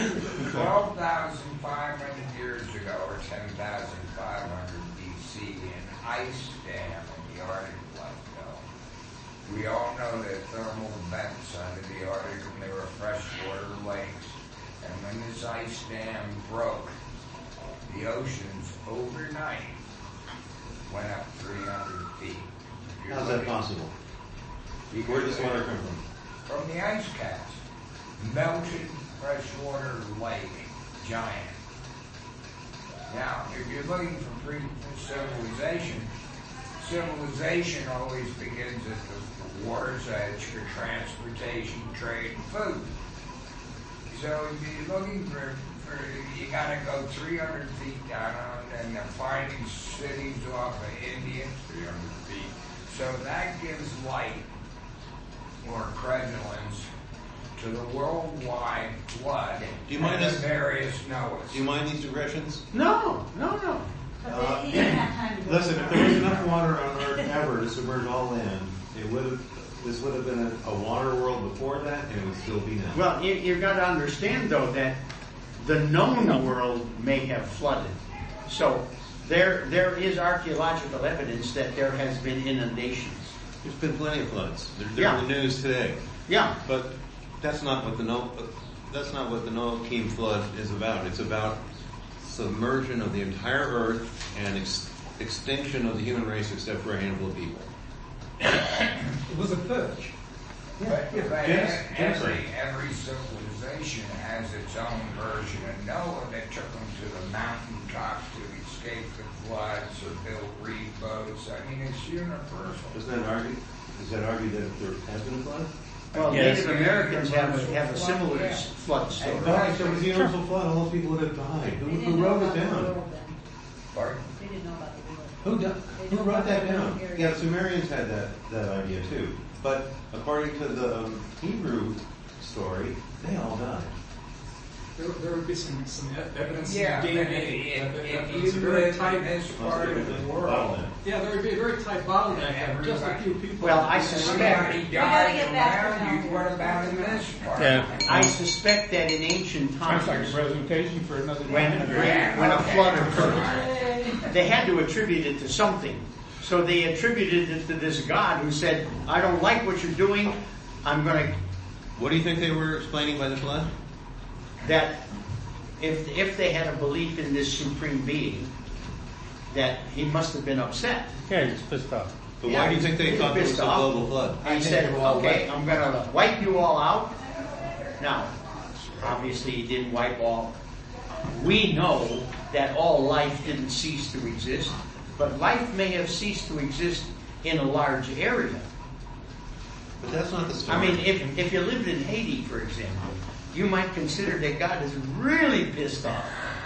12,500 years ago, or 10,500 BC, an ice dam in the Arctic let go. We all know that thermal vents under the Arctic, and there were freshwater lakes. And when this ice dam broke, the oceans overnight went up 300 feet. How's that possible? Where does water come from? From the ice caps. Melted freshwater lake, giant. Now, if you're looking for pre-civilization, civilization always begins at the water's edge for transportation, trade, and food. So if you're looking for you gotta go 300 feet down and they're finding cities off of India, 300 feet. So that gives light or credulence to the worldwide flood Do you mind and the us- various Noahs. Do you mind these digressions? No. Listen, if there was enough water on Earth ever to submerge all land, this would have been a water world before that, and it would still be now. Well, you've got to understand, though, that the known world may have flooded. So there is archaeological evidence that there has been inundations. There's been plenty of floods. They're Yeah. in the news today. Yeah. But that's not what the Noakim flood is about. It's about submersion of the entire Earth and extinction of the human race, except for a handful of people. It was a purge. But Yes, every civilization has its own version of Noah that took them to the mountaintop to escape the floods or build reed boats. I mean, it's universal. Does that argue that there has been a flood? Well, Yes. Native Americans have a similar flood story. But if there was a universal flood, all those people would have died. Who wrote it down? Pardon? They didn't know about the world. Who wrote that down? Yeah, the Sumerians had that idea too. But according to the Hebrew story, they all died. There would be some evidence Yeah, in but DNA that if it's you very live tight. in this part of the world, Bottleneck. Yeah, there would be a very tight bottleneck of just a few people. Well, I somebody suspect died get back to around you. normal. What about in this part? Yeah. I suspect that in ancient Sounds like a times, presentation for another when day. a flood occurred, they had to attribute it to something. So they attributed it to this God who said, "I don't like what you're doing. I'm going to." What do you think they were explaining by the flood? That if they had a belief in this supreme being, that he must have been upset. Yeah, he's pissed off. But why do you think they He's thought there was pissed a off. global flood? He said, "Okay, I'm going to wipe you all out." Now, obviously, he didn't wipe all. We know that all life didn't cease to exist, but life may have ceased to exist in a large area. But that's not the story. I mean, if you lived in Haiti, for example, you might consider that God is really pissed off.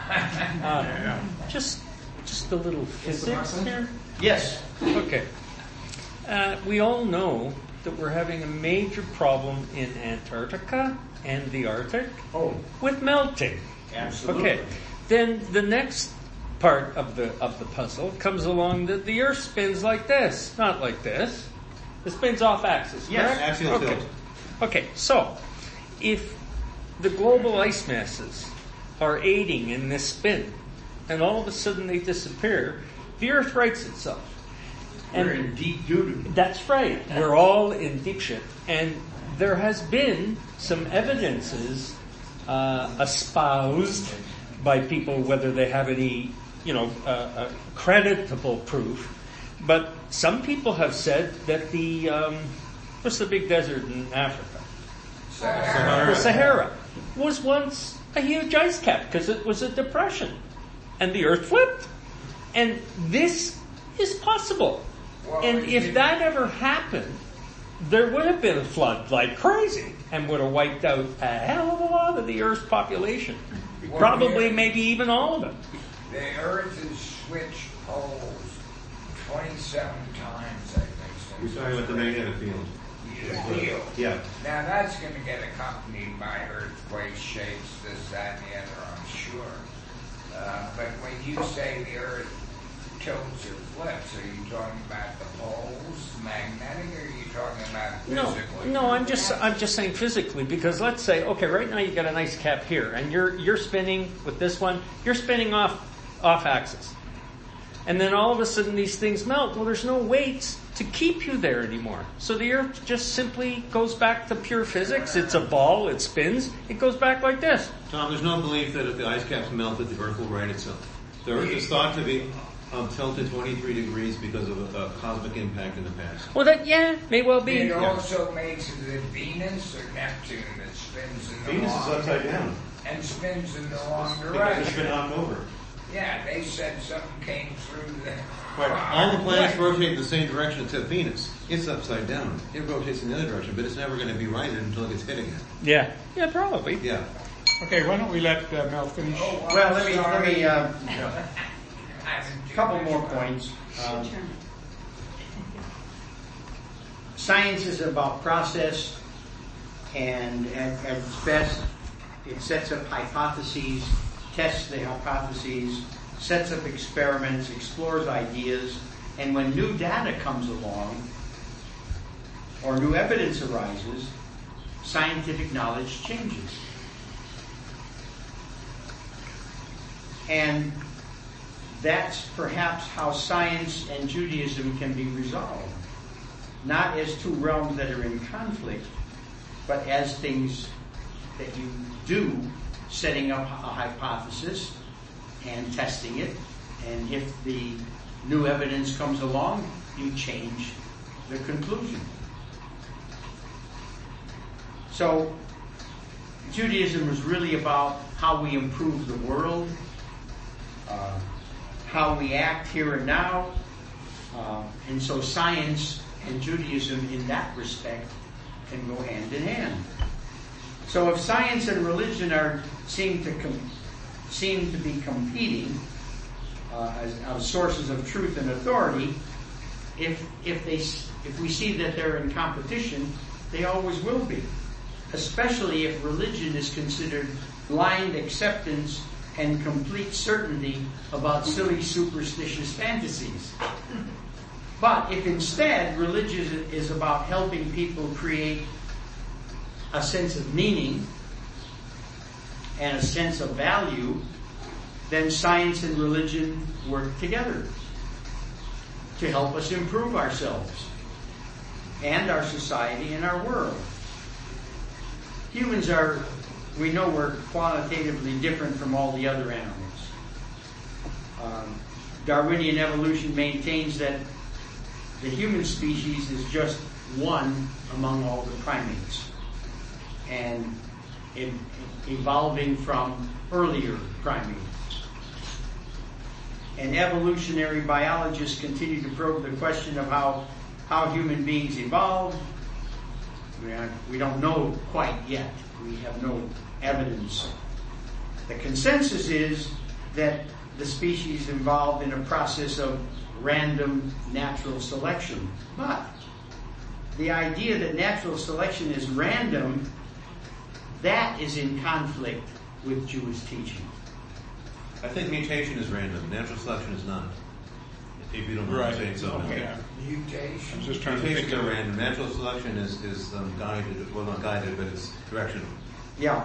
Just a little physics here. Yes. Okay. We all know that we're having a major problem in Antarctica and the Arctic Oh, with melting. absolutely. Okay. Then the next part of the puzzle comes along that the Earth spins like this, not like this. It spins off axis. Yes, correct? axial okay. tilt. Okay. So, if the global ice masses are aiding in this spin, and all of a sudden they disappear, the Earth rights itself. We're in deep doo-doo. That's right. We're all in deep shit. And there has been some evidences espoused by people, whether they have any, creditable proof. But some people have said that the, what's the big desert in Africa? The Sahara was once a huge ice cap because it was a depression. And the Earth flipped. And this is possible. Well, And if that ever happened, there would have been a flood like crazy and would have wiped out a hell of a lot of the Earth's population. Well, Probably, yeah. maybe even all of it. The Earth has switched poles 27 times, I think. You're since talking about the magnetic field. the field. Yeah. Now that's going to get accompanied by earthquakes, shakes, this, that, and the other, I'm sure. But when you say the Earth tilts or flips? Are you talking about the poles, magnetic, or are you talking about physically? No, I'm just saying physically, because let's say, okay, right now you got a nice cap here, and you're spinning with this one, you're spinning off axis. And then all of a sudden these things melt. Well, there's no weights to keep you there anymore. So the Earth just simply goes back to pure physics. It's a ball, it spins, it goes back like this. Tom, there's no belief that if the ice caps melted, the Earth will right itself. The Earth is thought to be tilted 23 degrees because of a cosmic impact in the past. Well, that, may well be. It also makes it Venus or Neptune that spins in the Venus is upside down. And spins in the wrong Because direction. it's been knocked over. Yeah, they said something came through the... Right. All the planets rotate in the same direction except Venus. It's upside down. It rotates in the other direction, but it's never going to be righted until it gets hit again. Yeah, probably. Yeah. Okay, why don't we let Mel finish? Well, let me a couple more points. Science is about process, and at its best, it sets up hypotheses, tests the hypotheses, sets up experiments, explores ideas, and when new data comes along or new evidence arises, scientific knowledge changes. And that's perhaps how science and Judaism can be resolved. Not as two realms that are in conflict, but as things that you do, setting up a hypothesis and testing it. And if the new evidence comes along, you change the conclusion. So Judaism is really about how we improve the world, how we act here and now, and so science and Judaism in that respect can go hand in hand. So if science and religion seem to be competing as sources of truth and authority, if we see that they're in competition, they always will be. Especially if religion is considered blind acceptance and complete certainty about silly superstitious fantasies. But if instead religion is about helping people create a sense of meaning and a sense of value, then science and religion work together to help us improve ourselves and our society and our world. Humans we know we're qualitatively different from all the other animals. Darwinian evolution maintains that the human species is just one among all the primates, and evolving from earlier primates. And evolutionary biologists continue to probe the question of how human beings evolved. We don't know quite yet. We have no evidence. The consensus is that the species evolved in a process of random natural selection. But the idea that natural selection is random, that is in conflict with Jewish teaching. I think mutation is random. Natural selection is not. If you don't mind saying so. Okay. Yeah. Mutation. I'm just trying to think Mutations of are random. Natural selection is guided. Well, not guided, but it's directional. Yeah.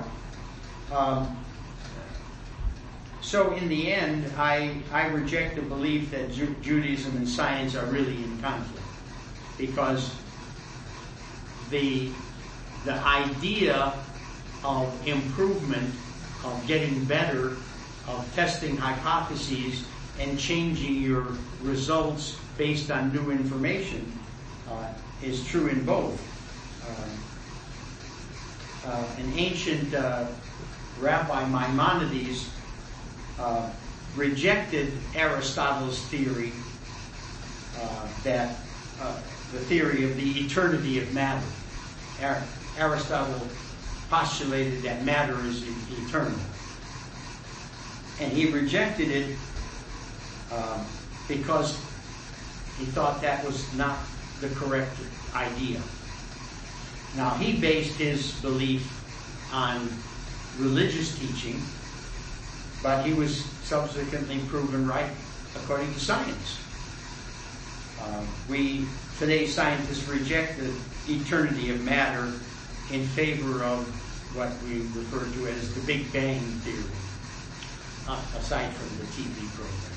So in the end, I reject the belief that Judaism and science are really in conflict, because the idea of improvement, of getting better, of testing hypotheses and changing your results based on new information is true in both. An ancient rabbi, Maimonides, rejected Aristotle's theory that the theory of the eternity of matter. Aristotle postulated that matter is eternal, and he rejected it because he thought that was not the correct idea. Now, he based his belief on religious teaching, but he was subsequently proven right according to science. Today's scientists reject the eternity of matter in favor of what we refer to as the Big Bang Theory, aside from the TV program.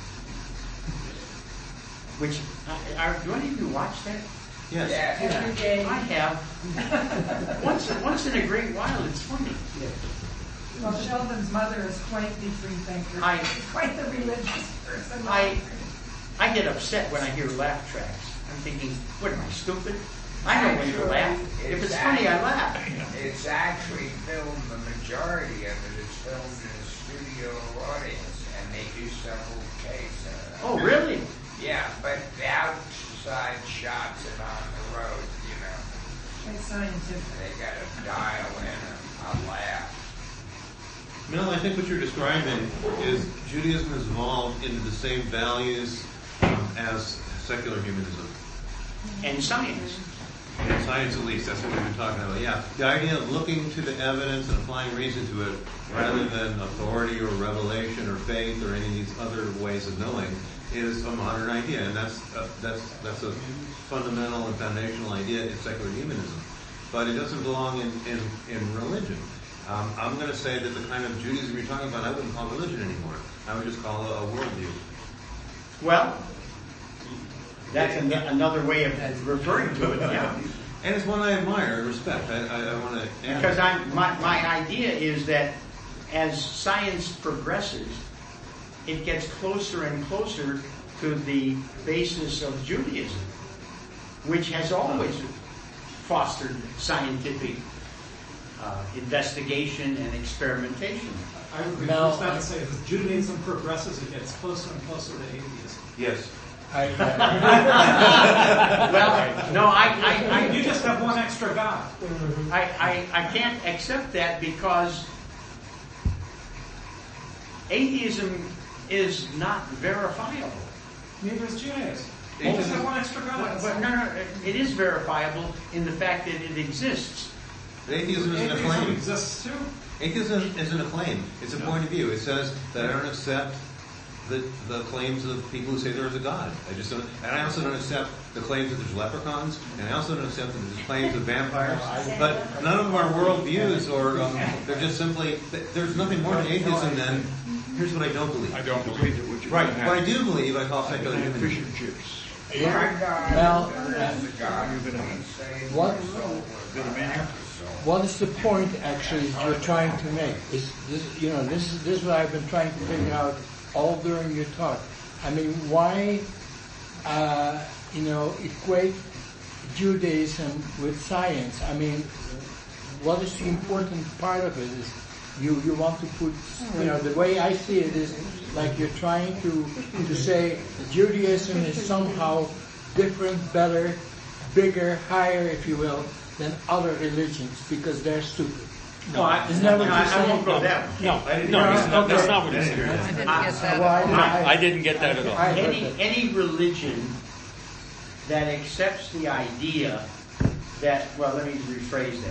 Which, do any of you watch that? Yes. Every day. I have. Once in a great while, it's funny. Well, Sheldon's mother is quite the free thinker. Quite the religious person. I get upset when I hear laugh tracks. I'm thinking, what am I, stupid? I know when to laugh. If it's funny, I laugh. It's actually filmed, the majority of it is filmed in a studio audience, and they do several takes. Oh, really? Yeah, but the outside shots and on the road, It's scientific. they got to dial in a laugh. Mel, I think what you're describing is Judaism has evolved into the same values as secular humanism. And science. In science, at least, that's what we've been talking about. Yeah, the idea of looking to the evidence and applying reason to it rather than authority or revelation or faith or any of these other ways of knowing is a modern idea, and that's a fundamental and foundational idea in secular humanism. But it doesn't belong in religion. I'm going to say that the kind of Judaism you're talking about, I wouldn't call religion anymore. I would just call it a worldview. Well, that's another way of referring to it, yeah. And it's one I admire and respect. I want to... Because my idea is that as science progresses, it gets closer and closer to the basis of Judaism, which has always fostered scientific investigation and experimentation. I would reverse that and say as Judaism progresses, it gets closer and closer to atheism. Yes. Well, no, you just have one extra God. I can't accept that because atheism is not verifiable. Neither is Judaism. You just have one extra God. But no, it is verifiable in the fact that it exists. But atheism isn't a claim. Atheism exists too. Atheism isn't a claim. It's a point of view. It says that I don't accept the claims of people who say there is a God. I just don't, and I also don't accept the claims that there's leprechauns, and I also don't accept that there's claims of vampires. But none of them are worldviews, or they're just simply. There's nothing more to atheism than here's what I don't believe. I don't believe it. What you Right. What I do believe, I call secular humanism. What is the point actually you're trying to make? Is this, this is what I've been trying to figure out all during your talk. I mean, why, equate Judaism with science? I mean, what is the important part of it? Is you want to put, the way I see it is like you're trying to say Judaism is somehow different, better, bigger, higher, if you will, than other religions because they're stupid. No, I won't go that way. That's not what he said. I didn't get that at all. Any religion that accepts the idea that, let me rephrase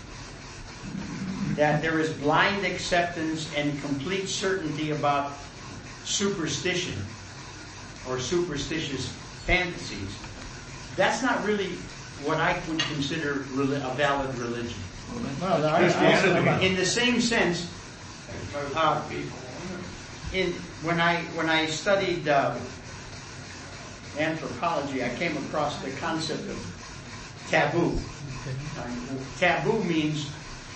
that there is blind acceptance and complete certainty about superstition or superstitious fantasies, that's not really what I would consider a valid religion. In the same sense, when I studied anthropology, I came across the concept of taboo. Taboo means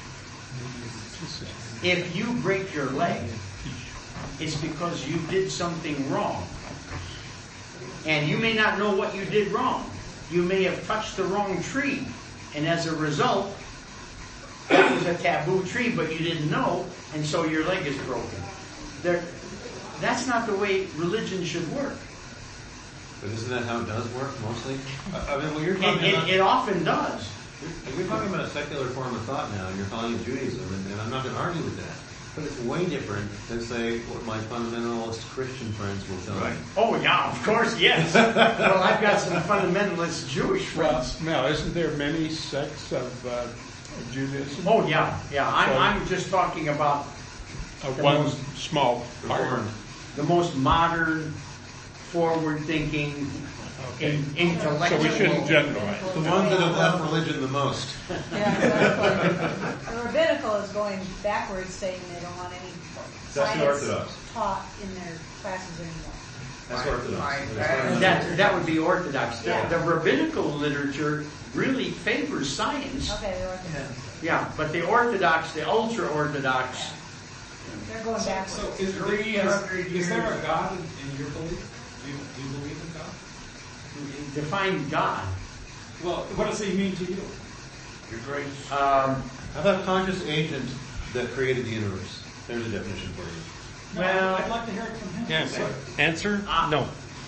if you break your leg, it's because you did something wrong. And you may not know what you did wrong. You may have touched the wrong tree. And as a result, that was a taboo tree, but you didn't know, and so your leg is broken. That's not the way religion should work. But isn't that how it does work, mostly? I mean, when you're talking about... It often does. You're talking about a secular form of thought now, and you're calling it Judaism, and I'm not going to argue with that. But it's way different than, say, what my fundamentalist Christian friends will tell me. Oh, yeah, of course, yes. Well, I've got some fundamentalist Jewish friends. Now, isn't there many sects of Judaism? Oh, yeah. I'm just talking about one small part. The most modern, forward-thinking, intellectual. So we shouldn't generalize. The ones that have left religion the most. Yeah, exactly. The rabbinical is going backwards, saying they don't want any That's the science Orthodox. taught in their classes anymore. That's Orthodox. That would be Orthodox. Yeah. The rabbinical literature really favors science. Okay, the Orthodox. Yeah, but the Orthodox, the ultra-Orthodox, They're going backwards. So is there a God in your belief? Do you believe in God? define God. Well, what does he mean to you? Your grace. How about conscious agent that created the universe? There's a definition for you. Well, I'd like to hear it from him. Yes. Answer? No.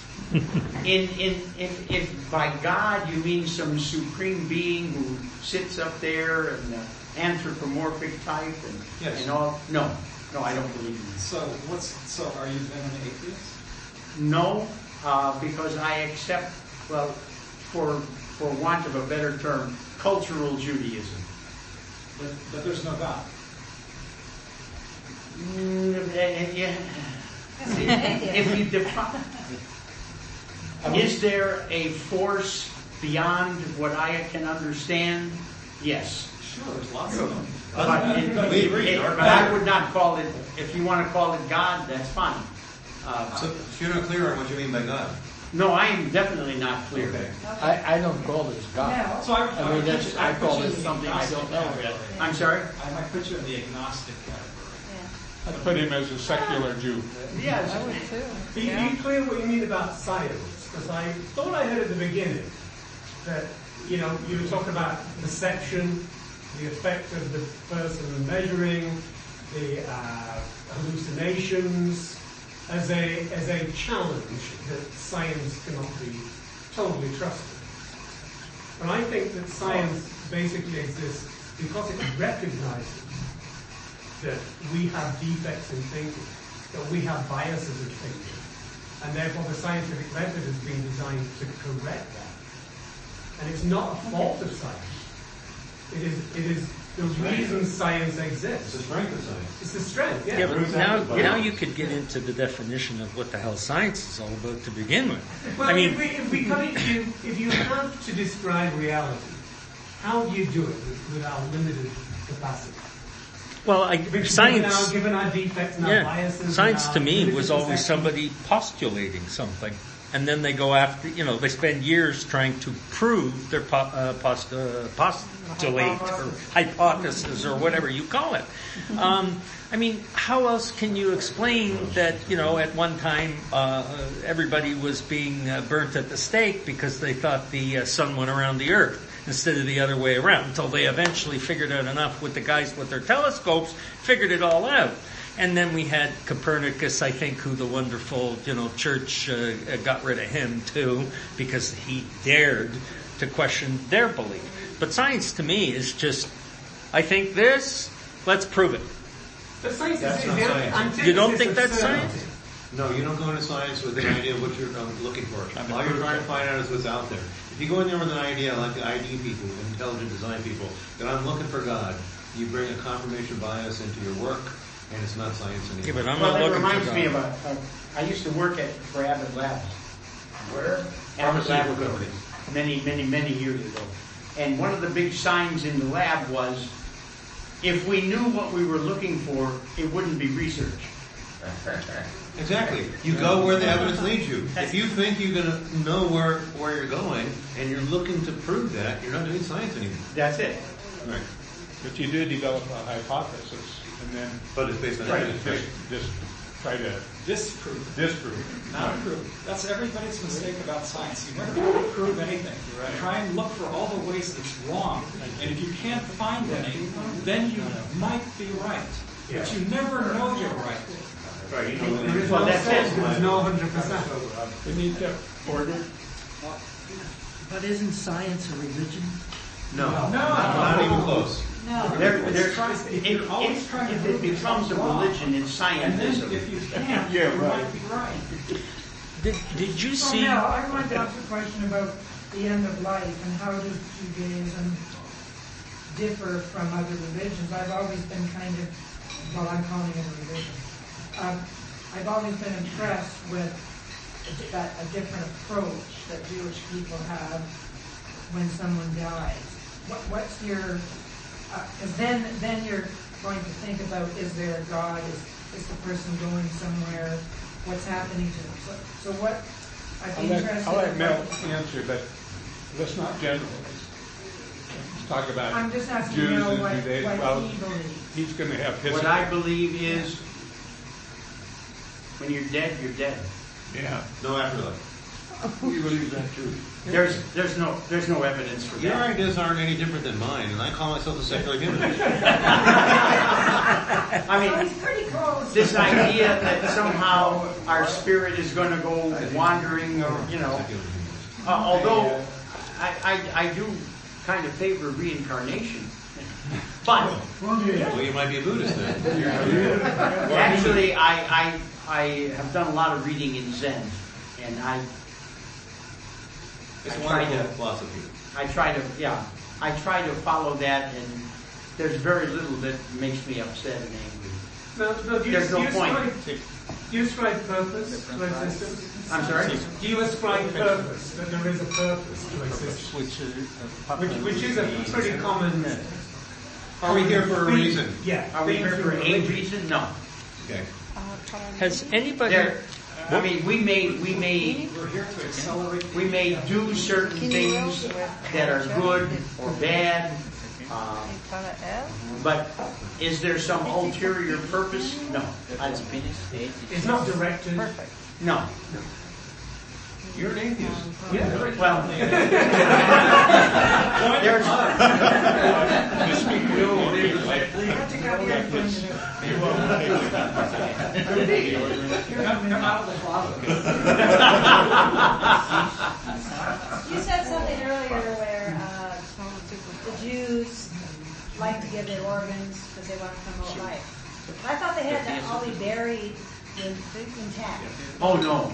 If by God you mean some supreme being who sits up there and anthropomorphic type and all, no, I don't believe in that. So are you then an atheist? No, because I accept, well, for want of a better term, cultural Judaism. But there's no God. If you define, is there a force beyond what I can understand? Yes. Sure, there's lots of them. But I would not call it, if you want to call it God, that's fine. So you're not clear on what you mean by God? No, I am definitely not clear. Okay. I don't call this God. No. So I call this something I don't know yet. I'm sorry? I might put you in the agnostic category. I put him as a secular Jew. Yes. I would too. Be clear what you mean about science, because I thought I heard at the beginning that, you were talking about perception, the effect of the person measuring, the hallucinations, as a challenge that science cannot be totally trusted. And I think that science basically exists because it recognizes that we have defects in thinking, that we have biases in thinking, and therefore the scientific method has been designed to correct that. And it's not a fault of science. It is the reason science exists. It's the strength of science. It's the strength, yeah. Yeah, but now you could get into the definition of what the hell science is all about to begin with. Well, I mean, if you have to describe reality, how do you do it with our limited capacity? well, science. Given our defects and our biases. Science and to our me limited was always perception. somebody postulating something, and then they go after. They spend years trying to prove their postulate or hypothesis or whatever you call it. I mean, how else can you explain that, at one time everybody was being burnt at the stake because they thought the sun went around the earth instead of the other way around, until they eventually figured out enough with the guys with their telescopes, figured it all out. And then we had Copernicus, I think, who the wonderful, church got rid of him too, because he dared to question their belief. But science to me is just, I think this, let's prove it. But science That's is not the science. antithesis You don't think of that's certainty. science? No, you don't go into science with an idea of what you're looking for. All you're trying to find out is what's out there. If you go in there with an idea, like the ID people, the intelligent design people, that I'm looking for God, you bring a confirmation bias into your work, and it's not science anymore. Yeah, but I'm Well, not that looking reminds for me God. of I used to work for Abbott Labs. Where? Abbott Pharmaceutical Labs, company. many years ago. And one of the big signs in the lab was, if we knew what we were looking for, it wouldn't be research. Exactly. You go where the evidence leads you. If you think you're going to know where you're going, and you're looking to prove that, you're not doing science anymore. That's it. Right. But you do develop a hypothesis, and then But it's based on evidence. just try to Disprove. disprove. Not prove. That's everybody's mistake about science. You never try to prove anything. You try and look for all the ways it's wrong. And if you can't find any, then you might be right. But you never know you're right. Right. There is Well, no that's sense, it. there's no 100%. We need to order. But isn't science a religion? No. Not even close. No. If always trying to it prove becomes a wrong, religion, it's And then scientism. if you can't, Yeah, you right. might be right. Did you So see? now, I want to ask a question about the end of life and how does Judaism differ from other religions? I've always been kind of, well, I'm calling it a religion. I've always been impressed with a different approach that Jewish people have when someone dies. What's your? Because then you're going to think about, is there a God? Is the person going somewhere? What's happening to them? So what? I'd be interested. I'll let Mel answer, but let's not generalize. Let's talk about I'm just asking Jews Mel and what Judaism. he Well, believes. he's going to have his. What I believe is, when you're dead, you're dead. Yeah. No afterlife. You believe that too? There's no evidence for Your that. ideas aren't any different than mine, and I call myself a secular humanist. I mean, He's pretty close. this idea that somehow our spirit is going to go wandering, or although I do kind of favor reincarnation, but Well, you might be a Buddhist then. actually I have done a lot of reading in Zen, and It's a I try wonderful to- philosophy. I try to follow that, and there's very little that makes me upset and angry. No, do There's no point. Do you ascribe purpose to existence? I'm sorry? Do you ascribe purpose, that there is a purpose to existence? Which Which is a pretty common... Are we here for a reason? Yeah. Are we here for a religion. reason? No. Okay. Has anybody? I mean, we may We're here to accelerate. we may do certain things that are good or bad, but is there some ulterior purpose? No. It's not directed. No. You're an atheist. Yeah. Well, there's Come out of the closet. You said something earlier where the Jews like to give their organs because they want to promote life. I thought they had to all be buried intact. Oh no.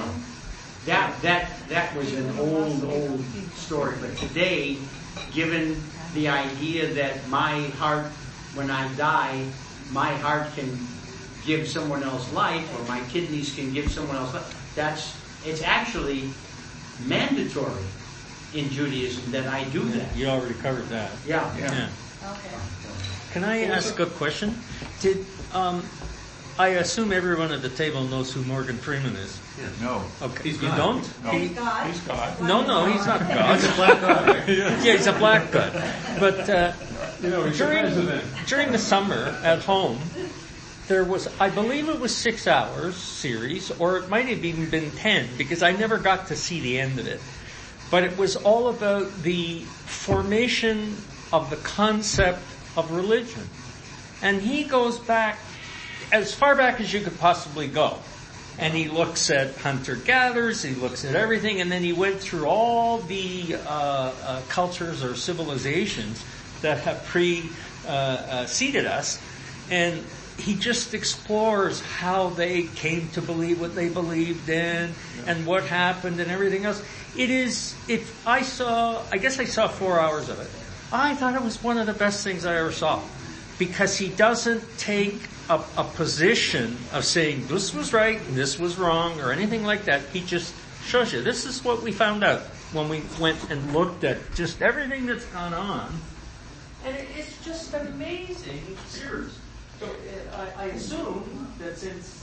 That was an old story. But today, given the idea that my heart, when I die, my heart can give someone else life, or my kidneys can give someone else life, it's actually mandatory in Judaism that I do that. You already covered that. Yeah. Yeah. Okay. Can I ask a question? I assume everyone at the table knows who Morgan Freeman is. No. Okay. He's you God. don't? He's God. He's God. No, he's not God. He's a black God. Yeah, he's a black God. But He's the president. during the summer at home, there was, I believe it was 6 hours series, or it might have even been 10, because I never got to see the end of it. But it was all about the formation of the concept of religion. And he goes back as far back as you could possibly go. And he looks at hunter-gatherers, he looks at everything, and then he went through all the cultures or civilizations that have preceded us, and he just explores how they came to believe what they believed in, and what happened, and everything else. I guess I saw 4 hours of it. I thought it was one of the best things I ever saw, because he doesn't take a position of saying this was right and this was wrong or anything like that. He just shows you, this is what we found out when we went and looked at just everything that's gone on. And it's just amazing series. So I assume that since